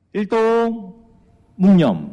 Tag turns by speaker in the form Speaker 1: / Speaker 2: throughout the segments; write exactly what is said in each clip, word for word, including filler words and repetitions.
Speaker 1: 일동 묵념.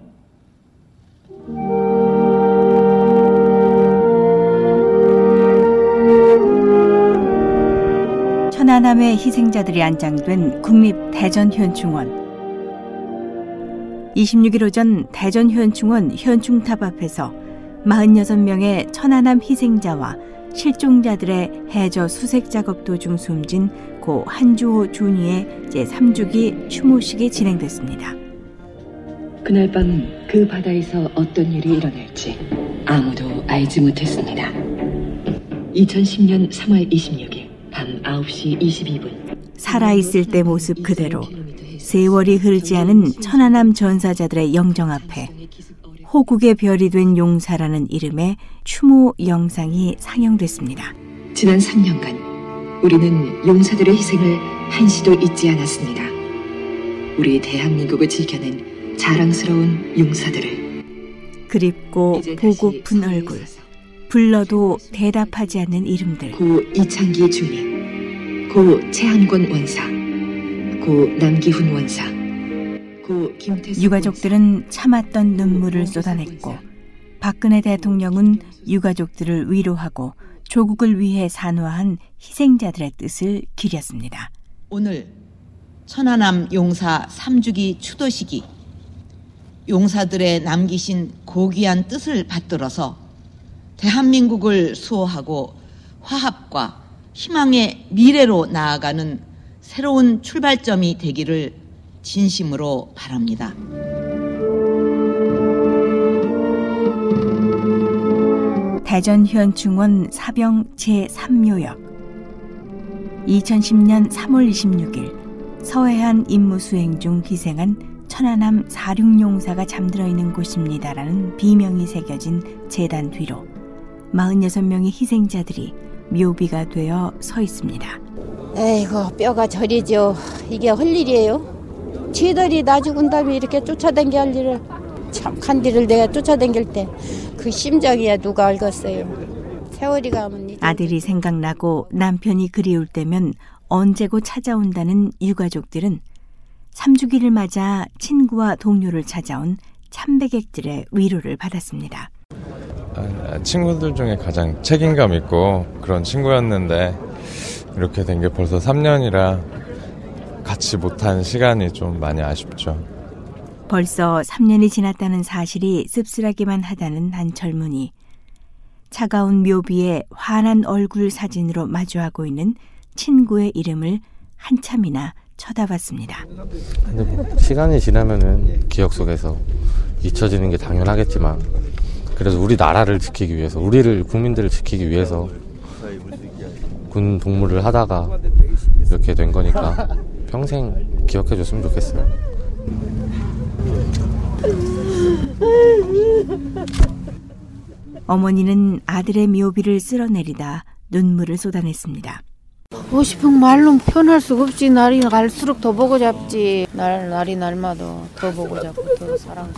Speaker 2: 천안함의 희생자들이 안장된 국립대전현충원. 이십육 일 오전 대전현충원 현충탑 앞에서 사십육 명의 천안함 희생자와 실종자들의 해저 수색 작업 도중 숨진 고 한주호 준이의 제삼 주기 추모식이 진행됐습니다.
Speaker 3: 그날 밤 그 바다에서 어떤 일이 일어날지 아무도 알지 못했습니다. 이천십 년 삼월 이십육 일 밤 아홉 시 이십이 분.
Speaker 2: 살아있을 때 모습 그대로 세월이 흐르지 않은 천안함 전사자들의 영정 앞에 호국의 별이 된 용사라는 이름의 추모 영상이 상영됐습니다.
Speaker 3: 지난 삼 년간 우리는 용사들의 희생을 한시도 잊지 않았습니다. 우리 대한민국을 지켜낸 자랑스러운 용사들을.
Speaker 2: 그립고 보고픈 얼굴, 불러도 대답하지 않는 이름들.
Speaker 3: 고 이창기 중위, 고 최한권 원사, 고 남기훈 원사, 고 김태수.
Speaker 2: 유가족들은 참았던 눈물을 쏟아냈고 박근혜 대통령은 유가족들을 위로하고 조국을 위해 산화한 희생자들의 뜻을 기렸습니다.
Speaker 4: 오늘 천안함 용사 삼 주기 추도식이 용사들의 남기신 고귀한 뜻을 받들어서 대한민국을 수호하고 화합과 희망의 미래로 나아가는 새로운 출발점이 되기를 진심으로 바랍니다.
Speaker 2: 대전현충원 사병 제삼 묘역. 이천십 년 삼월 이십육 일 서해안 임무 수행 중 희생한 천안함 사륙용사가 잠들어 있는 곳입니다라는 비명이 새겨진 재단 뒤로 사십육 명의 희생자들이 묘비가 되어 서 있습니다.
Speaker 5: 에이고, 뼈가 저리죠. 이게 할 일이에요? 쥐들이 나 죽은 다음에 이렇게 쫓아다니게 할 일을, 참 간디를 내가 쫓아다닐 때 그 심정이야 누가 알겠어요. 세월이 가면
Speaker 2: 아들이 생각나고 남편이 그리울 때면 언제고 찾아온다는 유가족들은 삼 주기를 맞아 친구와 동료를 찾아온 참배객들의 위로를 받았습니다.
Speaker 6: 친구들 중에 가장 책임감 있고 그런 친구였는데 이렇게 된 게 벌써 삼 년이라 같이 못한 시간이 좀 많이 아쉽죠.
Speaker 2: 벌써 삼 년이 지났다는 사실이 씁쓸하기만 하다는 한 젊은이. 차가운 묘비에 환한 얼굴 사진으로 마주하고 있는 친구의 이름을 한참이나 쳐다봤습니다.
Speaker 7: 근데 뭐 시간이 지나면은 기억 속에서 잊혀지는 게 당연하겠지만 그래서 우리 나라를 지키기 위해서, 우리를 국민들을 지키기 위해서 군 복무를 하다가 이렇게 된 거니까 평생 기억해 줬으면 좋겠어요.
Speaker 2: 어머니는 아들의 묘비를 쓸어내리다 눈물을 쏟아냈습니다.
Speaker 5: 보고 싶은 말로 표현할 수가 없지. 날이 갈수록 더 보고 잡지. 날, 날이 날마다 더 보고 잡고 더 사랑하고.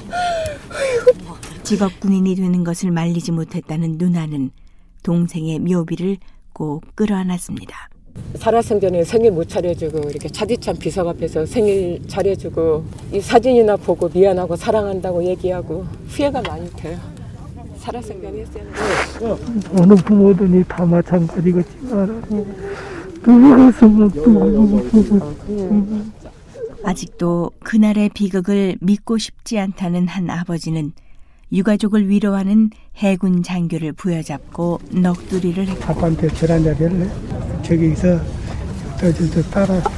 Speaker 2: 직업 군인이 되는 것을 말리지 못했다는 누나는 동생의 묘비를 꼭 끌어안았습니다.
Speaker 8: 살아생전에 생일 못 차려주고 이렇게 차디찬 비석 앞에서 생일 차려주고 이 사진이나 보고 미안하고 사랑한다고 얘기하고 후회가 많이 돼요. 살아생전에 했어요.
Speaker 9: 어느 부모든지 다 마찬가지겠지만 누구가서 누구
Speaker 2: 아직도 그날의 비극을 믿고 싶지 않다는 한 아버지는 유가족을 위로하는 해군 장교를 부여잡고 넋두리를 했고
Speaker 9: 아빠한테 절 한잔 할래? 저기서 저기서 따라서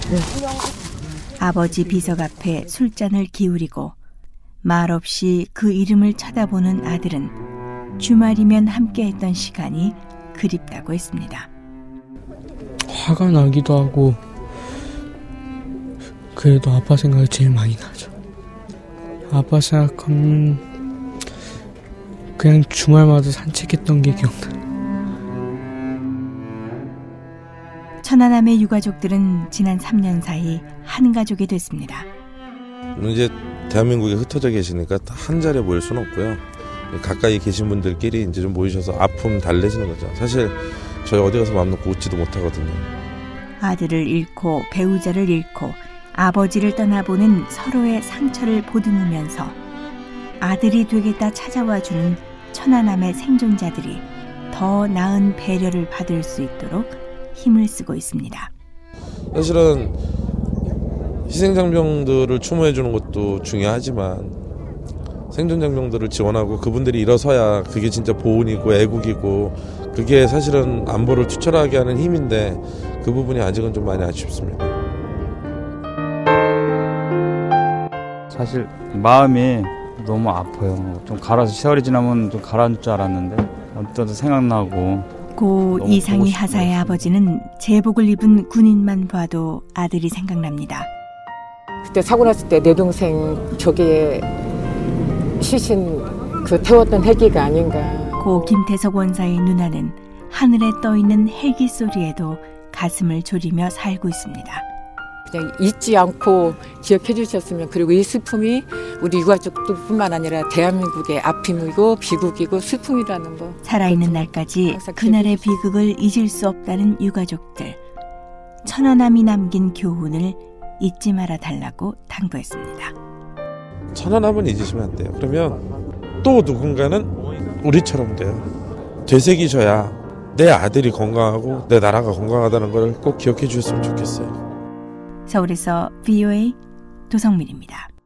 Speaker 2: 아버지 비석 앞에 술잔을 기울이고 말없이 그 이름을 쳐다보는 아들은 주말이면 함께했던 시간이 그립다고 했습니다.
Speaker 10: 화가 나기도 하고 그래도 아빠 생각이 제일 많이 나죠. 아빠 생각하면 그냥 주말마다 산책했던 게 기억나요.
Speaker 2: 천안함의 유가족들은 지난 삼 년 사이 한 가족이 됐습니다.
Speaker 11: 이제 대한민국에 흩어져 계시니까 한 자리에 모일 수는 없고요. 가까이 계신 분들끼리 이제 좀 모이셔서 아픔 달래시는 거죠. 사실 저희 어디 가서 마음 놓고 웃지도 못하거든요.
Speaker 2: 아들을 잃고 배우자를 잃고 아버지를 떠나보는 서로의 상처를 보듬으면서 아들이 되겠다 찾아와주는 천안함의 생존자들이 더 나은 배려를 받을 수 있도록 힘을 쓰고 있습니다.
Speaker 11: 사실은 희생장병들을 추모해주는 것도 중요하지만 생존장병들을 지원하고 그분들이 일어서야 그게 진짜 보훈이고 애국이고 그게 사실은 안보를 투철하게 하는 힘인데 그 부분이 아직은 좀 많이 아쉽습니다.
Speaker 12: 사실 마음이 너무 아파요. 좀 가라앉 세월이 지나면 좀 가라앉을 줄 알았는데 어쩌다 생각나고.
Speaker 2: 고 이상희 하사의 아버지는 제복을 입은 군인만 봐도 아들이 생각납니다.
Speaker 8: 그때 사고 났을 때 내 동생 저기에 시신 그 태웠던 헬기가 아닌가.
Speaker 2: 고 김태석 원사의 누나는 하늘에 떠있는 헬기 소리에도 가슴을 졸이며 살고 있습니다.
Speaker 8: 그냥 잊지 않고 기억해 주셨으면. 그리고 이 슬픔이 우리 유가족들뿐만 아니라 대한민국의 아픔이고 비극이고 슬픔이라는 거.
Speaker 2: 살아있는 날까지 그날의 비극을 잊을 수 없다는 유가족들. 천안함이 남긴 교훈을 잊지 말아 달라고 당부했습니다.
Speaker 11: 천안함은 잊으시면 안 돼요. 그러면 또 누군가는 우리처럼 돼요. 되새기셔야 내 아들이 건강하고 내 나라가 건강하다는 걸 꼭 기억해 주셨으면 좋겠어요.
Speaker 2: 서울에서 브이오에이 도성민입니다.